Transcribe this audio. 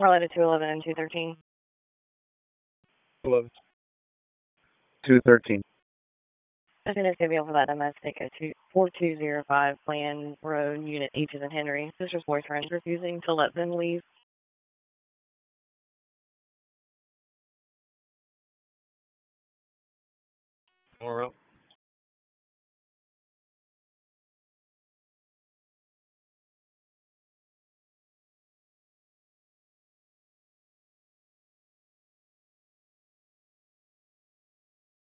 Carolina 211 and 213. 11. 213. I think it's going to be over that domestic at 4205 Plan Road, Unit H is in Henry. Sister's boyfriend refusing to let them leave. More route.